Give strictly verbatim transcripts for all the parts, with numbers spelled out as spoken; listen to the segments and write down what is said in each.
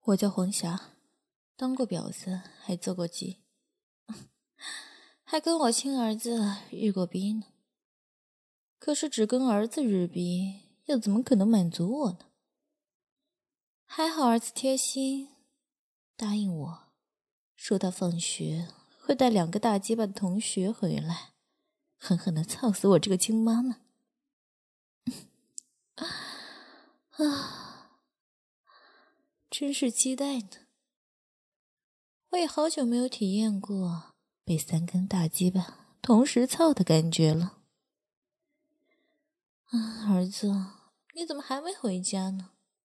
我叫黄霞，当过婊子，还做过鸡，还跟我亲儿子日过逼呢。可是只跟儿子日逼，又怎么可能满足我呢？还好儿子贴心，答应我，说他放学会带两个大鸡巴的同学回来，狠狠地操死我这个亲妈妈。啊，真是期待呢。我也好久没有体验过被三根大鸡巴同时操的感觉了。啊，儿子，你怎么还没回家呢？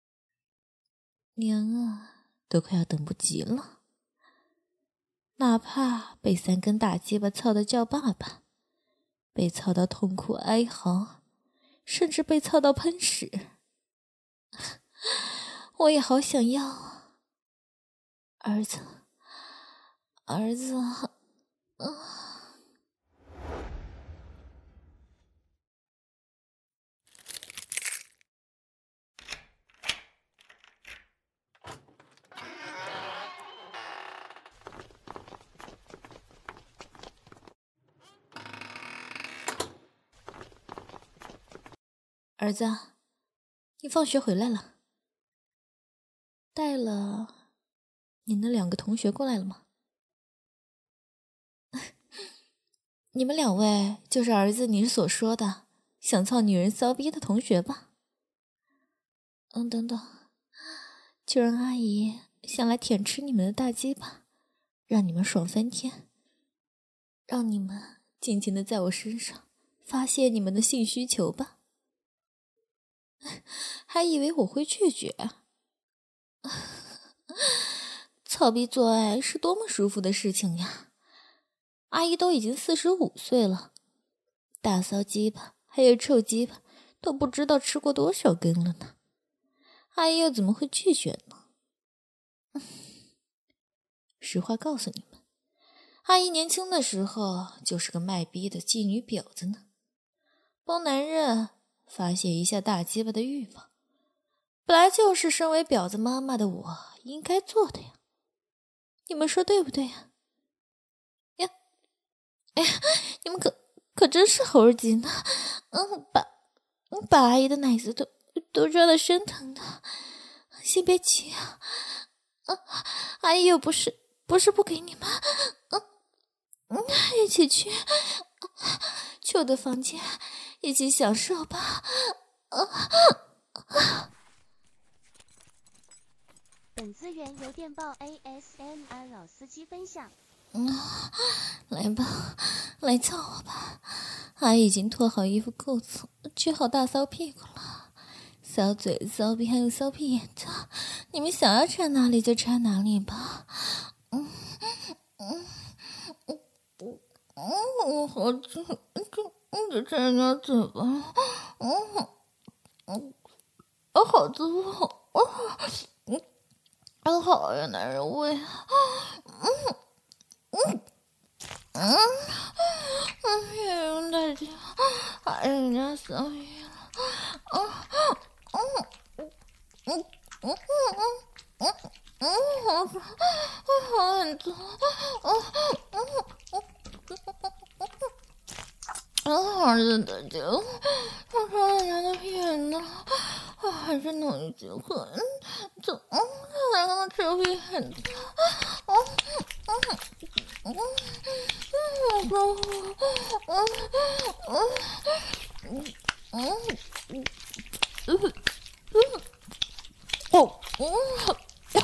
娘啊，都快要等不及了。哪怕被三根大鸡巴操的叫爸爸，被操到痛苦哀嚎，甚至被操到喷屎，我也好想要啊。儿子，儿子，啊！儿子，你放学回来了，带了你那两个同学过来了吗？你们两位就是儿子你所说的想操女人骚逼的同学吧？嗯，等等，就让阿姨想来舔吃你们的大鸡巴，让你们爽翻天，让你们尽情的在我身上发泄你们的性需求吧。还以为我会拒绝。操逼做爱是多么舒服的事情呀！阿姨都已经四十五岁了，大骚鸡巴还有臭鸡巴都不知道吃过多少根了呢。阿姨又怎么会拒绝呢？实话告诉你们，阿姨年轻的时候就是个卖逼的妓女婊子呢，帮男人发泄一下大鸡巴的欲望，本来就是身为婊子妈妈的我应该做的呀。你们说对不对呀？呀，哎呀，你们可可真是猴急呢！嗯，把把阿姨的奶子都都抓到生疼的，先别急啊！啊，阿姨又不是不是不给你们，嗯嗯，一起去去我的房间，一起享受吧！啊啊！ 本资源由电报 A S M R 老司机分享。 嗯，来吧，来操我吧！阿姨已经脱好衣服裤子，撅好大骚屁股了，骚嘴、骚逼还有骚屁眼的，你们想要插哪里就插哪里吧。嗯嗯嗯嗯，我好痛，就就插人家嘴巴。嗯嗯，我好滋补，嗯。好好呀，男人味。嗯嗯嗯嗯，别用大劲，害人家骚逼了。嗯嗯嗯嗯嗯嗯嗯，好痛，好很痛。嗯嗯嗯嗯，好热的劲，我穿人家的屁眼呢，还是能一结婚，怎么才能吃屁眼的？嗯嗯嗯嗯，好舒服。嗯嗯嗯嗯嗯嗯哦嗯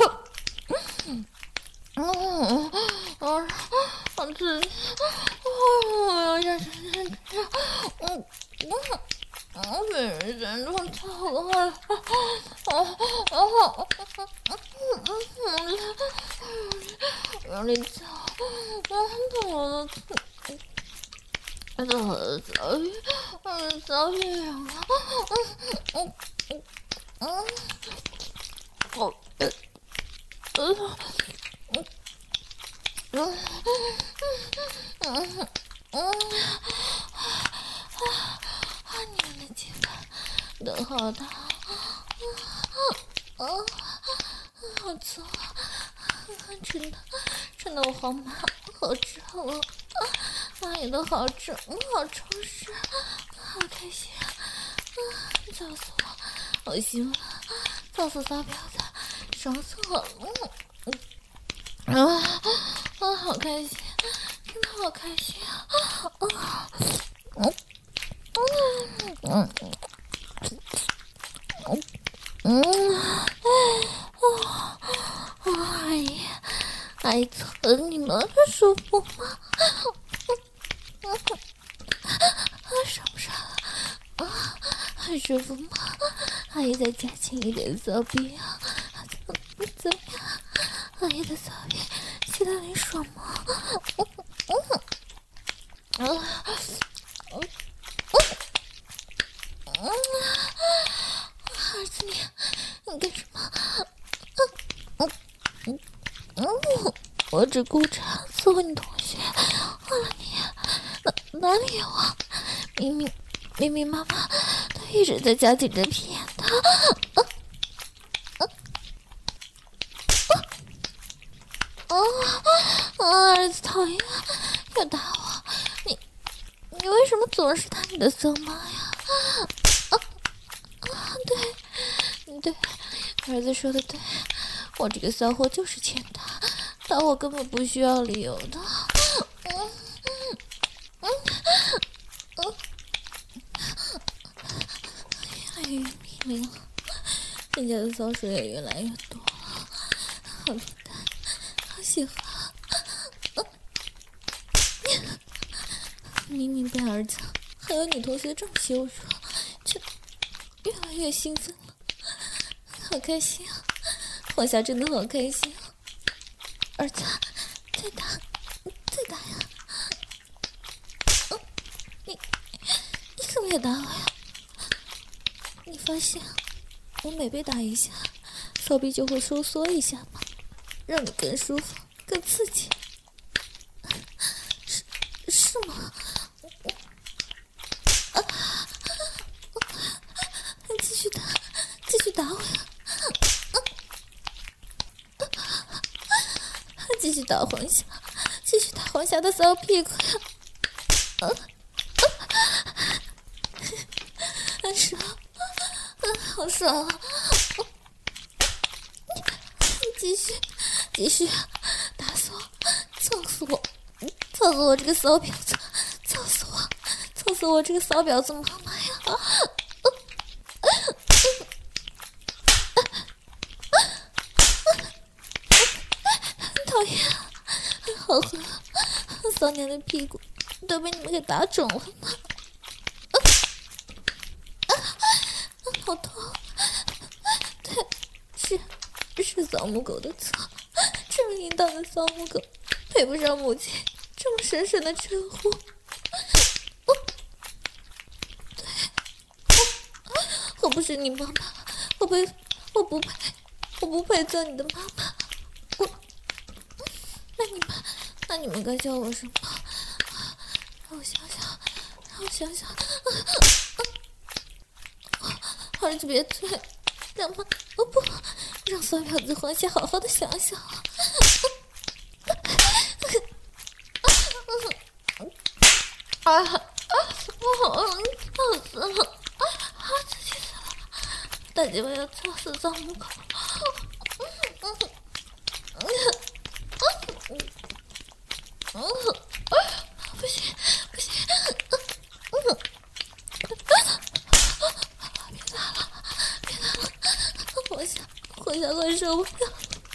嗯嗯，好刺激！我要下去，嗯嗯嗯，被人嫌中操了，啊啊啊！用力操，操我的操，操的骚逼，嗯，骚逼啊！嗯嗯嗯，好，呃呃。嗯嗯嗯嗯啊！你们的鸡巴都好大，啊啊！ 好粗啊！真的，真的我好麻，好胀啊！哪里都好胀，好充实，好开心啊！造死我，我行了，造死骚婊子，爽死我了！嗯啊啊，好开心，真的好开心啊！啊嗯嗯嗯嗯啊啊！哎呀，哎，操你们舒服吗？啊，爽不爽啊？很舒服吗？阿姨再加轻一点骚逼啊！怎么样？阿姨的骚逼现在很爽吗？嗯嗯啊嗯嗯儿子你你干什么？嗯嗯嗯，我只顾着伺候你同学，忘了你哪哪里有啊？明明明明妈妈她一直在加紧着骗他。啊啊啊啊！儿子讨厌，要打我！你你为什么总是打你的色妈呀？啊啊！对，对，儿子说的对，我这个骚货就是欠打，打我根本不需要理由的。嗯嗯嗯。越来越迷离了，人家的骚水也越来越多了，好平淡，好喜欢。明明被儿子还有女同学这么羞辱，却越来越兴奋了，好开心啊！黄霞真的好开心啊！儿子，再打，再打呀！嗯，你你可别打我呀！你发现我每被打一下，骚逼就会收缩一下吗？让你更舒服、更刺激，是是吗？啊！继续打，继续打我呀！继续打黄霞，继续打黄霞的骚屁股呀！啊啊！爽！好爽啊！你继续，继续打死我，操死我，操死我这个骚婊子，操死我，操死我这个骚婊子妈妈呀！讨厌，好狠，骚娘的屁股都被你们给打肿了吗？好痛！对，是是扫母狗的错，这么淫荡的扫母狗，配不上母亲这么神圣的称呼。我，对，我我不是你妈妈，我不，我不配，我不配做你的妈妈。我，那你们，那你们该叫我什么？让我想想，让我想想。儿子别催，让妈，哦不，让骚婊子黄霞好好的想想。啊啊！我好操死了！啊，自己死了！大姐夫要操死造母狗！不行不行！我想快受不了，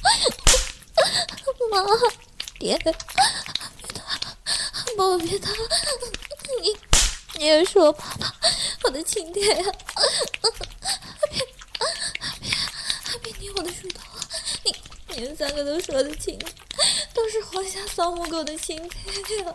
妈，爹，别打了，爸爸别打了，你你也是我爸爸，我的亲爹呀！别别别捏我的乳头，你你们三个都是我的亲爹，都是黄霞扫母狗的亲爹呀！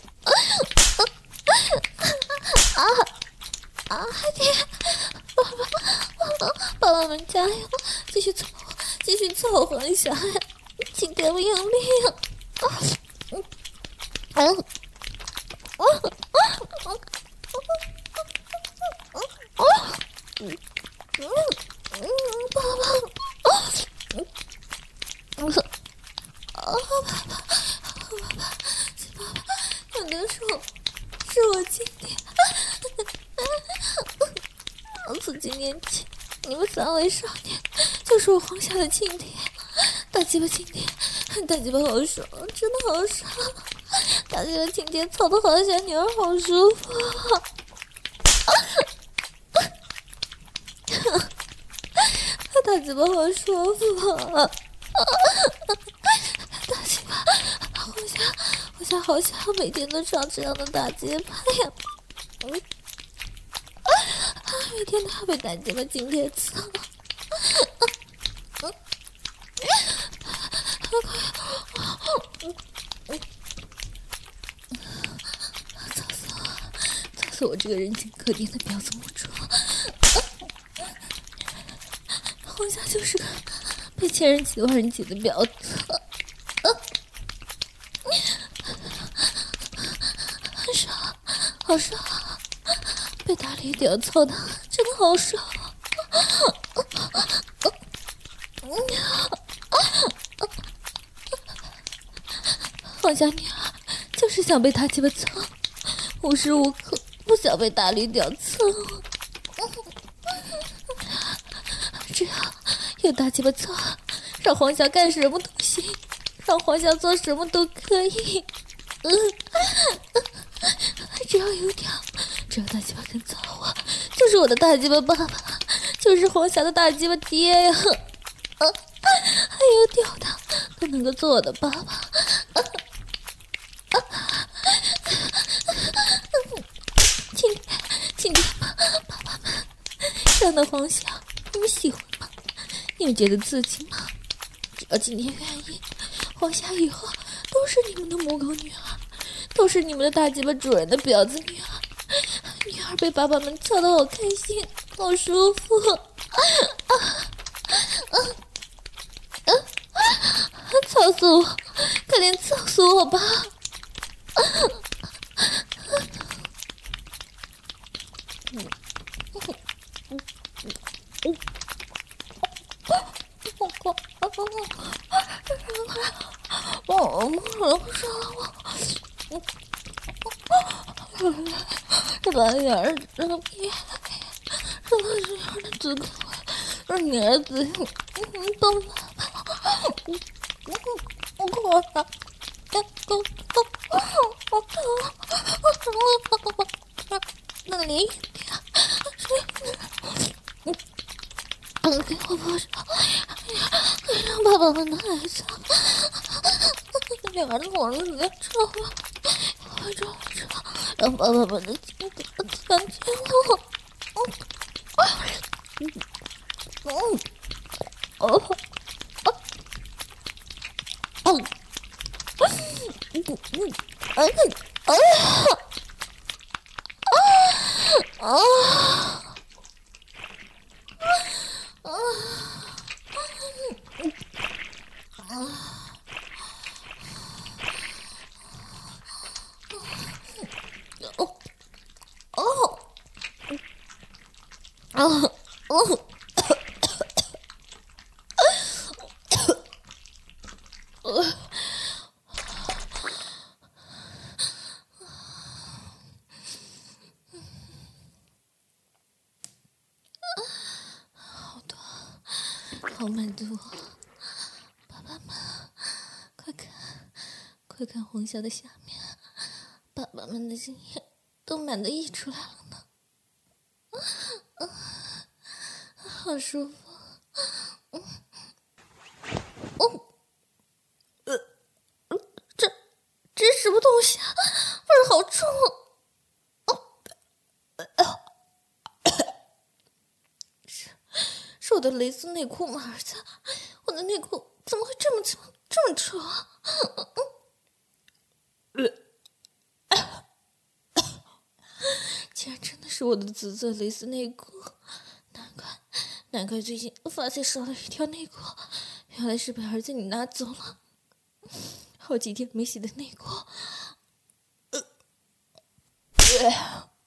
啊啊爹！爸爸，爸爸们加油！继续凑，继续凑黄霞呀！请给我用力啊！嗯嗯嗯嗯嗯，爸爸， 面前，你们三位少年就是我黄霞的亲爹，大鸡巴亲爹，大鸡巴好爽，真的好爽，大鸡巴亲爹操的黄霞女儿好舒服。大鸡巴好舒服啊！大鸡巴，黄霞，黄霞好想每天都唱这样的大鸡巴呀！嗯，每天都要被大鸡巴今天操。嗯，操死我！操死我这个人间可怜的婊子母猪！黄霞就是个被千人挤万人挤的婊子，很爽，好爽，被大力屌操的真的好爽。黄霞女儿就是想被他鸡巴操，无时无刻不想被大力屌操。只要有大鸡巴操，让黄霞干什么都行，让黄霞做什么都可以。嗯，只要有屌，只要大鸡巴肯操我，就是我的大鸡巴爸爸，就是黄霞的大鸡巴爹呀！啊，还有屌的都能够做我的爸爸。啊啊！亲爹，亲爹们，爸爸们，这样的黄霞，你们喜欢吗？你们觉得自己吗？只要今天愿意，黄霞以后都是你们的母狗女儿，都是你们的大鸡巴主人的婊子女儿。女儿被爸爸们操得好开心，好舒服。啊啊啊啊！操死我！快点操死我吧！啊嗯嗯嗯嗯我我不说了，我这把女儿这个屁，这把女儿的子宫，让女儿子动了，我我我我那里点，嗯，给我抱上，让爸爸们的孩子，女儿的火子别吵了，快吵吵，让爸爸们的亲子团结了，嗯嗯哦哦哦，嗯嗯哎哎啊啊！啊哦哦啊哦！好多，好满足！爸爸们，快看，快看黄霞的下面，爸爸们的精液都满的溢出来了呢。啊，好舒服！嗯，哦，呃，这这是什么东西啊？味儿好重！哦，呃，是是我的蕾丝内裤吗？儿子，我的内裤怎么会这么这么这么臭啊？竟然真的是我的紫色蕾丝内裤，难怪难怪最近发现少了一条内裤，原来是被儿子你拿走了。好几天没洗的内裤，呃呃、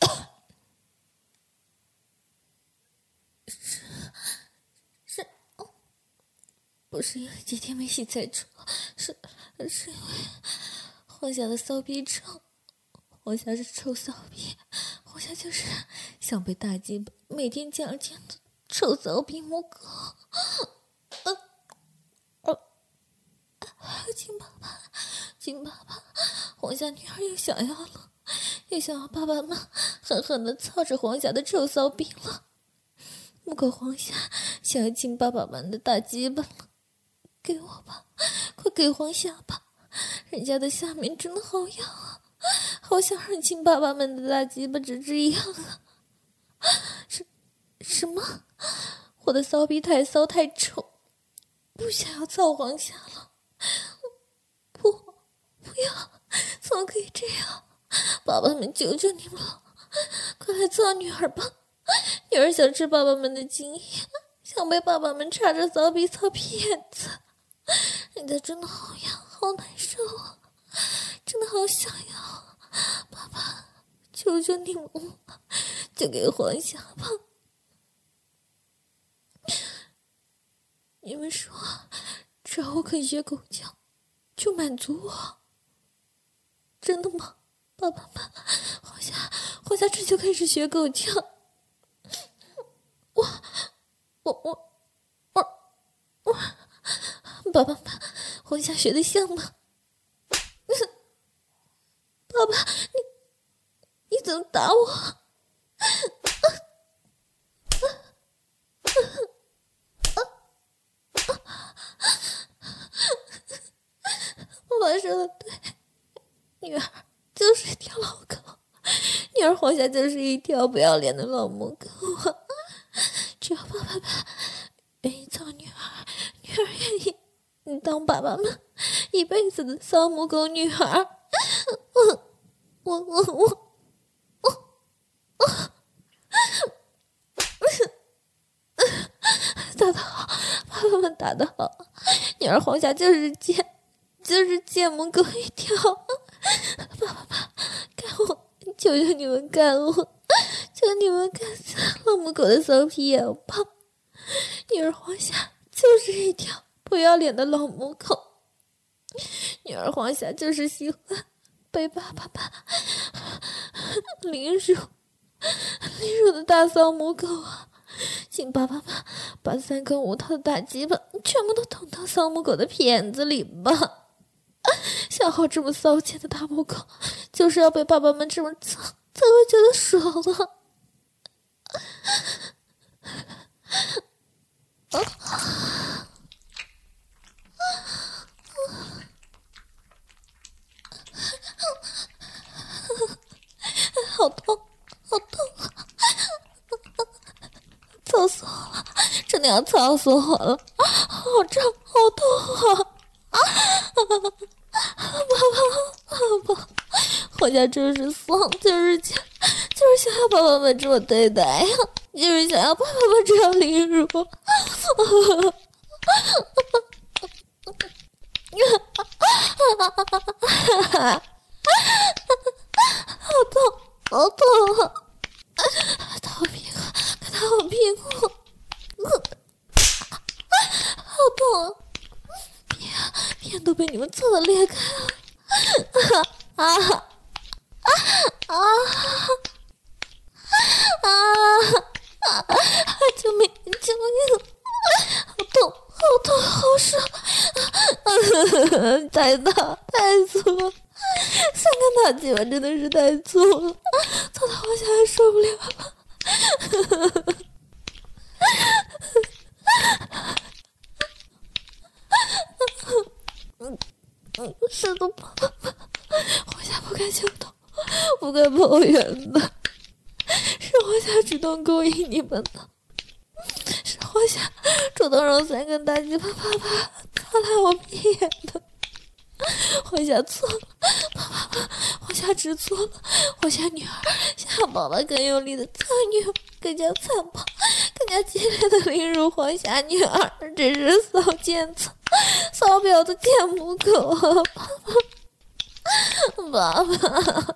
是是、哦、不是因为几天没洗才臭，是是因为黄霞的骚逼臭。黄霞是臭骚逼，黄黄霞就是想被大鸡巴每天强奸的臭骚逼母狗。呃呃，金爸爸，金爸爸，黄霞女儿又想要了，又想要爸爸们狠狠地操着黄霞的臭骚逼了。母狗黄霞想要亲爸爸们的大鸡巴了，给我吧，快给黄霞吧，人家的下面真的好痒啊，好想让亲爸爸们的大鸡巴吱吱一样啊！什什么？我的骚逼太骚太臭，不想要操黄霞了。不，不要，怎么可以这样？爸爸们求求你们了，快来操女儿吧！女儿想吃爸爸们的精液，想被爸爸们插着骚逼操骗子。人家真的好痒，好难受啊，真的好想要。爸爸，求求你们了，就给黄霞吧。你们说，只要我肯学狗叫，就满足我？真的吗？爸爸们，黄霞，黄霞这就开始学狗叫。我，我，我，我，我，爸爸们，黄霞学的像吗？爸爸，你你怎么打我？爸爸说的对，女儿就是一条老狗，女儿黄霞就是一条不要脸的老母狗啊！只要爸爸们愿意操女儿，女儿愿意你当爸爸们一辈子的骚母狗女儿。我我我我我我打得好，爸爸们打得好，女儿黄霞就是贱，就是贱母狗一条。爸爸们干我，求求你们干我，求你们干死老母狗的骚皮眼吧！女儿黄霞就是一条不要脸的老母狗，女儿黄霞就是喜欢被爸爸爸凌辱凌辱的大骚母狗啊！请爸爸们把三根无套的大鸡巴全部都捅到骚母狗的片子里吧！像我这么骚气的大母狗，就是要被爸爸们这么操，才会觉得爽啊！好痛，好痛啊！操死我了，真的要操死我了！好胀，好痛啊！啊！爸爸，爸爸，黄霞就是丧，就是贱，就是想要爸爸们这么对待呀，就是想要爸爸们这样凌辱。好痛，好痛啊！打我屁股，打我屁股！好痛啊！片都被你们操的裂开了！啊啊啊啊啊！救命！救命！好痛！好痛！好爽！太大太粗了，三根大鸡巴真的是太粗了，操的黄霞还受不了了。嗯，是的，爸爸，黄霞不该求痛，不该抱怨的，是黄霞主动勾引你们的，是黄霞主动让三根大鸡巴啪啪擦来我屁眼的。黄霞错了，爸爸，黄霞知错了，黄霞女儿想要爸爸更用力的操女儿，更加残暴，更加激烈的凌辱黄霞女儿，这是骚贱子、骚婊的贱母狗啊！爸爸，爸爸，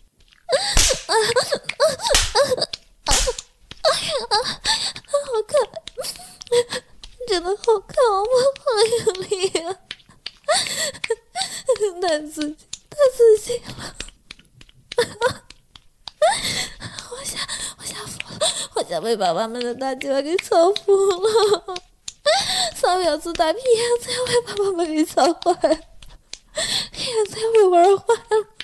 好看，真的好看，我好用力啊！太刺激，太刺激了！黄被爸爸们的大鸡巴给操服了，骚婊子大屁眼子要被爸爸们给操坏了，眼子要被玩坏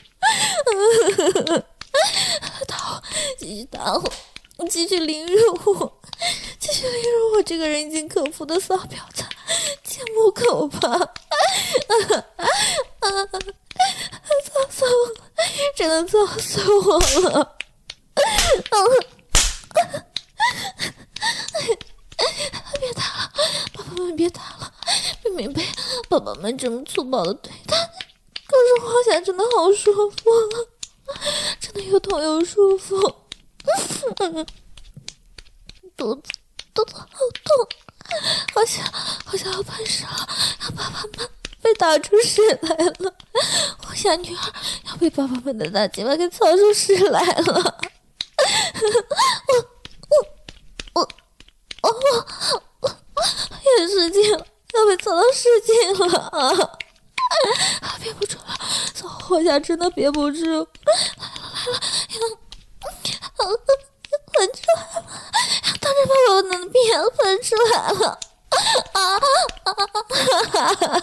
了。打，继续打我，继续凌辱我，继续凌辱我这个人尽可夫的骚婊子，贱母狗吧！操死我了，真的操死我了！别打了，爸爸们别打了！明明被爸爸们这么粗暴的对待，可是花下真的好舒服啊，真的又痛又舒服。肚子肚子好痛，好像好像要喷屎了，让爸爸们被打出屎来了，我家女儿要被爸爸们的大鸡巴给操出屎来了。我我我我我也失禁了，要被操到失禁了啊！啊，憋不住了，操，我家真的憋不住，来了来了，喷出来了，当着爸爸们的面喷出来了，啊啊啊啊！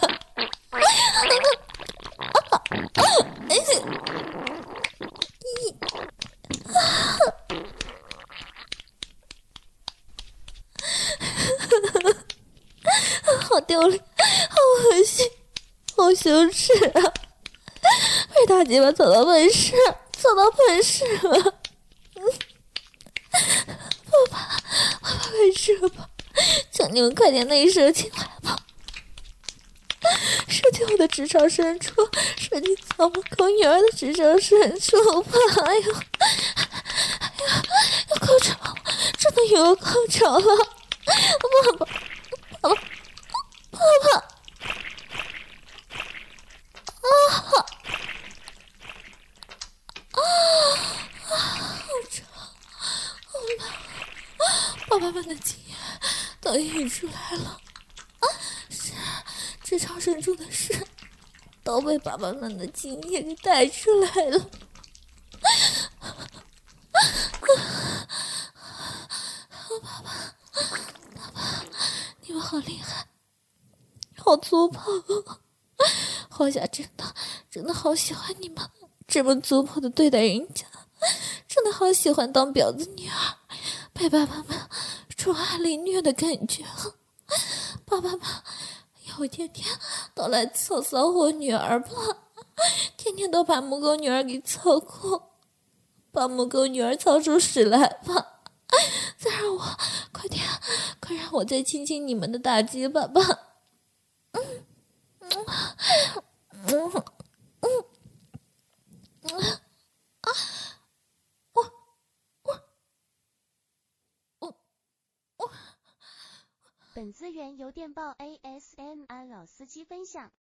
好丢脸，好恶心，好羞耻啊！被大鸡巴操到喷屎，操到喷屎了！爸爸，爸爸快射吧！求你们快点内射进来吧！射进我的直肠深处，射进草木狗女儿的直肠深处吧！哎呦，哎呀，要高潮了，真的又要高潮了！爸爸，爸爸，爸爸！啊！啊！好吵，好冷！爸爸们的经验都溢出来了，是直肠深处的事都被爸爸们的经验给带出来了。爸爸，爸爸，你们好厉害，好粗暴哦！花甲真的真的好喜欢你们这么粗暴的对待人家，真的好喜欢当婊子女儿，被爸爸们宠爱凌虐的感觉。爸爸们以后天天都来操骚我女儿吧，天天都把母狗女儿给操过，把母狗女儿操出屎来吧！再让我快点，快让我再亲亲你们的大鸡巴吧！嗯嗯嗯嗯嗯啊！我我我我。 本资源由电报 A S M R 老司机分享。